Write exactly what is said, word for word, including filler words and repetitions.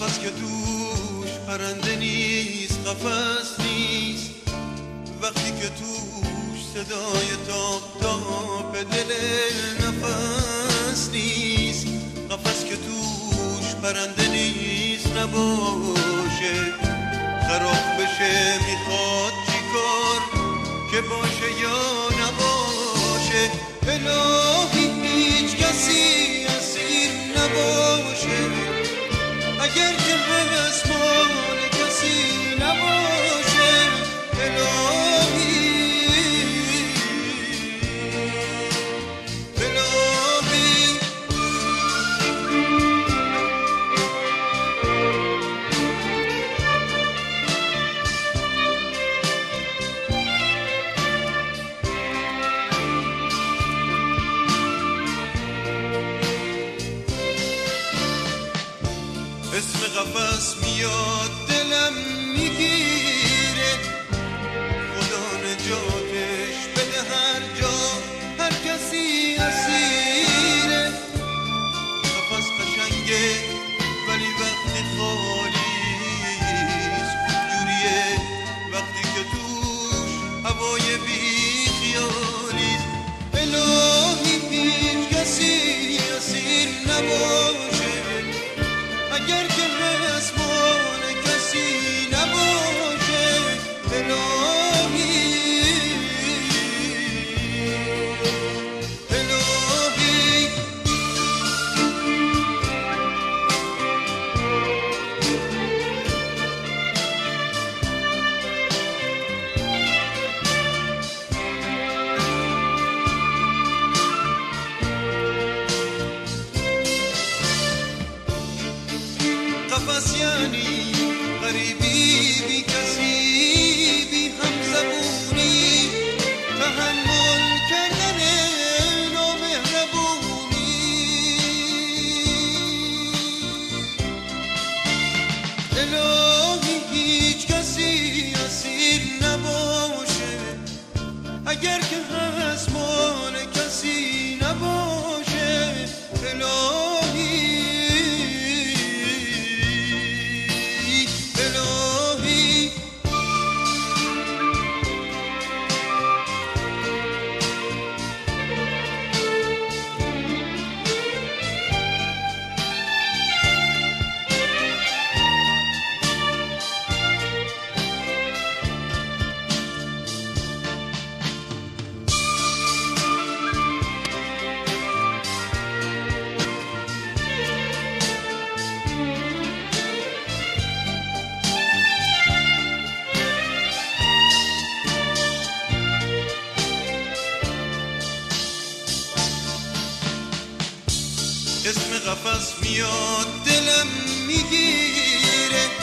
قفس که توش پرنده نیست، قفس نیست وقتی که توش صدای تاپ تاپ دل نفس نیست. قفس که توش پرنده نیست نباشه، خراب بشه میخواد چیکار که باشه یا نباشه. الهی هیچ کسی اسیر نباشه، اگر که هست مال کسی نباشه. الهی الهی اسم قفس میاد دلم میگیره، خدا نجاتش بده هر جا هر کسی اسیره. قفس قشنگه ولی وقتی خالیست جوریه، وقتی که توش هوای بی خیالیست. الهی هیچ کسی اسیر نباشه، اگر که هست مال کسی نباشه. الهی الهی قفس یعنی غریبی بی کسی بی هم زبونی، تحمل کردن نامهربونی. الهی هیچ کسی اسیر نباشه، اگر که هست مال کسی نباشه. الهی اسم قفس میاد دلم میگیره،